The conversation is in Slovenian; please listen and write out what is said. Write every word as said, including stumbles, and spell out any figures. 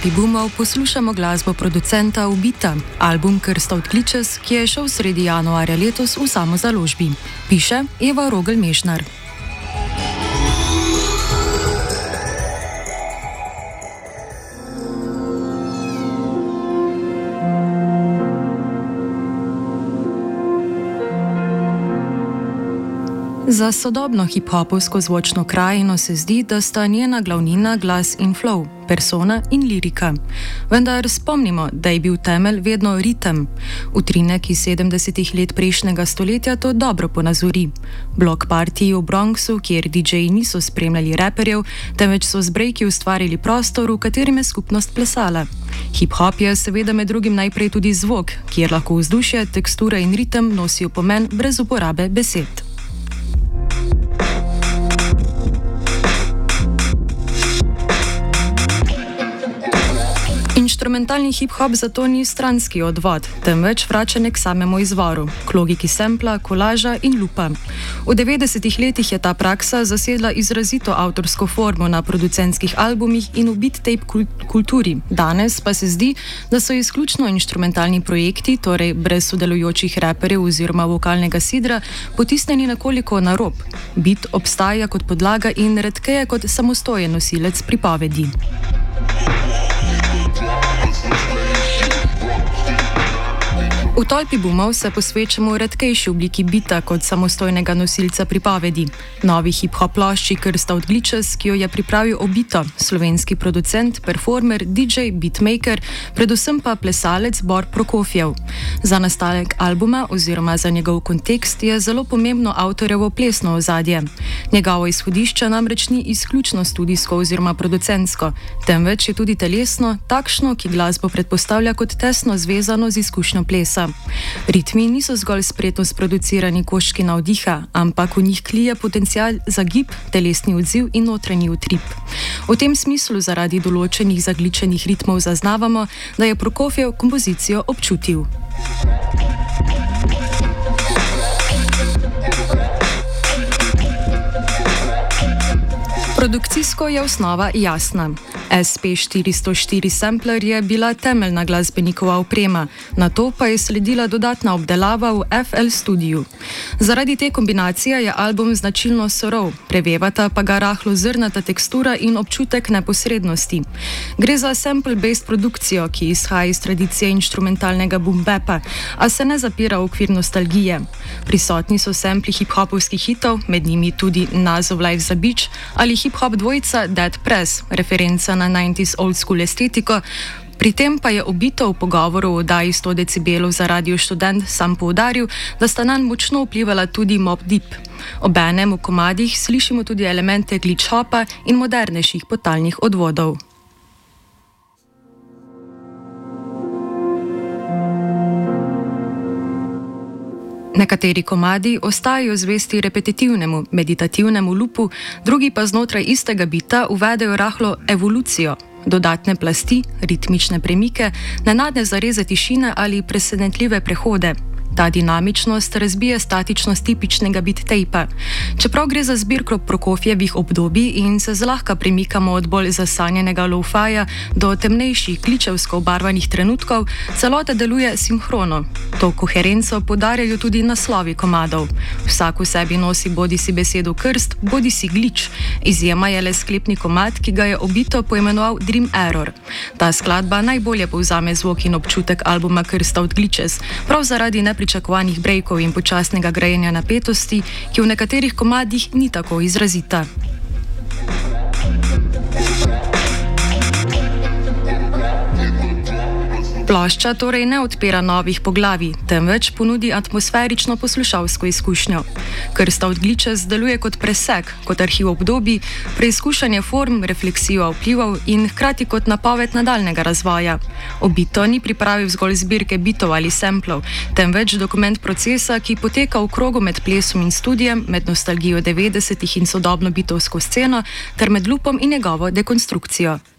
tolpi boomov poslušamo glasbo producenta Ubita, album Krsta od Glitches, ki je šel sredi januarja letos v samozaložbi. Piše Eva Rogel-Mešnar. Za sodobno hip-hopovsko zvočno krajino se zdi, da sta njena glavnina glas in flow, persona in lirika. Vendar spomnimo, da je bil temelj vedno ritem. Utrinek iz sedemdesetih let prejšnjega stoletja to dobro ponazori. Block partiji v Bronxu, kjer didžeji niso spremljali raperjev, temveč so z brejki ustvarili prostor, v katerem je skupnost plesala. Hip-hop je seveda med drugim najprej tudi zvok, kjer lahko vzdušje, tekstura in ritem nosijo pomen brez uporabe besed. Inštrumentalni hip-hop zato ni stranski odvod, temveč vračanje k samemu izvoru, k logiki sampla, kolaža in lupa. V devetdesetih letih je ta praksa zasedla izrazito avtorsko formo na producentskih albumih in v beat tape kulturi. Danes pa se zdi, da so izključno inštrumentalni projekti, torej brez sodelujočih raperjev oziroma vokalnega sidra, potisnjeni nekoliko na rob. Beat obstaja kot podlaga in redkeje kot samostojen nosilec pripovedi. V tolpi boomov se posvečamo redkejši obliki bita kot samostojnega nosilca pripovedi. Novi hip-hop plošči Krsta od Glitches, ki jo je pripravil Obito, slovenski producent, performer, didžej, beatmaker, predvsem pa plesalec Bor Prokofjev. Za nastanek albuma oziroma za njegov kontekst je zelo pomembno avtorjevo plesno ozadje. Njegovo izhodišče namreč ni izključno studijsko oziroma producentsko, temveč je tudi telesno, takšno, ki glasbo predpostavlja kot tesno zvezano z izkušnjo plesa. Ritmi niso zgolj spretno sproducirani koščki navdiha, ampak v njih klije potencial za gib, telesni odziv in notranji utrip. V tem smislu zaradi določenih zagličenih ritmov zaznavamo, da je Prokofjev kompozicijo občutil. Produkcijsko je osnova jasna. S P štiristo štiri sampler je bila temeljna glasbenikova oprema, nato pa je sledila dodatna obdelava v F L Studiu. Zaradi te kombinacije je album značilno surov, prevevata pa ga rahlo zrnata tekstura in občutek neposrednosti. Gre za sample-based produkcijo, ki izhaja iz tradicije inštrumentalnega boom-bapa, a se ne zapira v okvir nostalgije. Prisotni so sampli hip-hopovskih hitov, med njimi tudi Nazov Life za Beach ali hip-hop dvojica Dead Press, referenca na devetdesetih old school estetiko. Pri tem pa je Obito v pogovoru o oddaji sto decibelov za Radio Študent sam poudaril, da sta nanj močno vplivala tudi Mobb Deep. Obenem v komadih slišimo tudi elemente glitch hopa in modernejših podtalnih odvodov. Nekateri komadi ostajajo zvesti repetitivnemu, meditativnemu lupu, drugi pa znotraj istega bita uvedejo rahlo evolucijo, dodatne plasti, ritmične premike, nenadne zareze tišine ali presenetljive prehode. Ta dinamičnost razbije statičnost tipičnega beat tape. Čeprav gre za zbirko Prokofjevih obdobij in se zlahka premikamo od bolj zasanjenega lo-fija do temnejših, kličevsko obarvanih trenutkov, celota deluje sinhrono. To koherenco poudarjajo tudi naslovi komadov. Vsak v sebi nosi bodisi besedo krst, bodisi glitch. Izjema je le sklepni komad, ki ga je Obito poimenoval Dream Error. Ta skladba najbolje povzame zvok in občutek albuma Krsta od Glitches, prav zaradi nepričakovanih pričakovanih brejkov in počasnega grajenja napetosti, ki v nekaterih komadih ni tako izrazita. Plošča torej ne odpira novih poglavij, temveč ponudi atmosferično poslušalsko izkušnjo. Krsta od Glitches deluje kot presek, kot arhiv obdobij, preizkušanje form, refleksijo vplivov in hkrati kot napoved nadaljnega razvoja. Obito ni pripravil zgolj zbirke bitov ali samplov, temveč dokument procesa, ki poteka v krogu med plesom in studijem, med nostalgijo devetdesetih in sodobno bitovsko sceno ter med lupom in njegovo dekonstrukcijo.